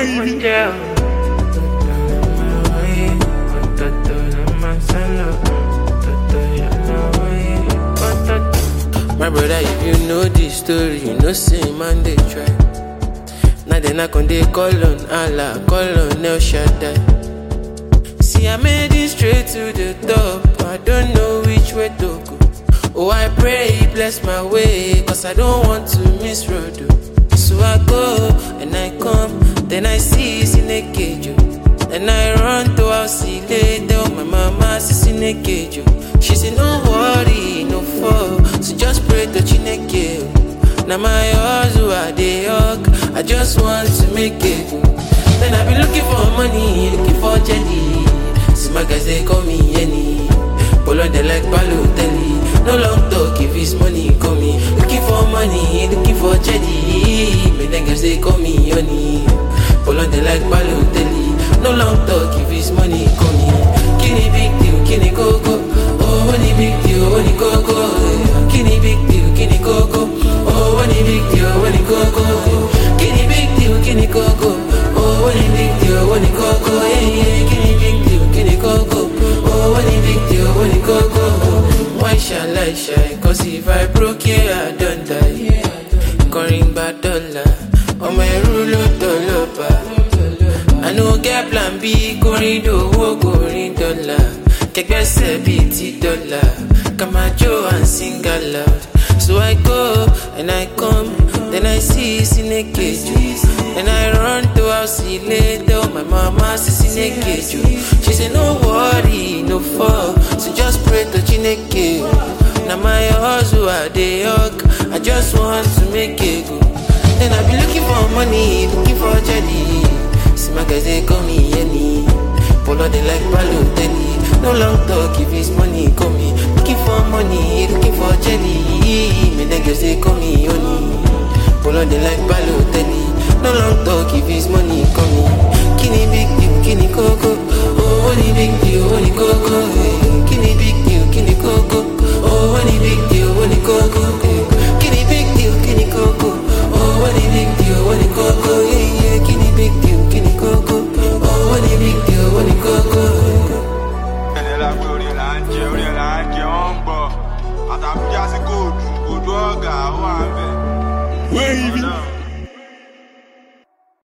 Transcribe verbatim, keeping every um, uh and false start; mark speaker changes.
Speaker 1: My brother, if you know this story, you know say man they try. Now then I can they call on Allah, call on El Shaddai. See I made it straight to the top, I don't know which way to go. Oh I pray bless my way, cause I don't want to miss road. So I go and I come, then I see Sinekejo. Then I run to house, see tell my mama see Sinekejo. She said no worry, no fall, so just pray to Chineke. Now my hustle I dey hug, I just want to make it. Then I be looking for money, looking for jelly. See my guys they call me Yenny. Polo they like Balotelli. No long talk if it's money call me. Looking for money, looking for jelly. Me then guys they call me Yenny. Polo they like Balotelli. No long talk if it's money call me. Kini big deal, kini coco. Oh, when big deal, when he coco. Kini big deal, kini coco. Oh, when big deal, when he coco. Kini big deal, kini coco. Oh, when big deal, when he coco. Yeah, yeah, kini big deal, kini coco. Oh, when big deal, when he coco. Why shall I shy? Cause if I broke, yeah, I don't die. Calling back dollar. Oh, my rule dollar. I no get plan B, corridor, corridor. Kekbese biti dollar, Kamajo and sing aloud. So I go and I come, then I see Sinekejo. Then I run to house, see tell my mama see Sinekejo. She said no worry, no fall, so just pray to Chineke. Now my hustle I dey hug, I just want to make it go. Then I be looking for money, looking for jelly. See my guys they call me Yenny. Polo they like Balotelli. No long talk if it's money call me. Looking for money, looking for jelly. Me niggas they call me Yoni. Polo they like Balotelli. No long talk if it's money call me. Kini big deal, kini coco.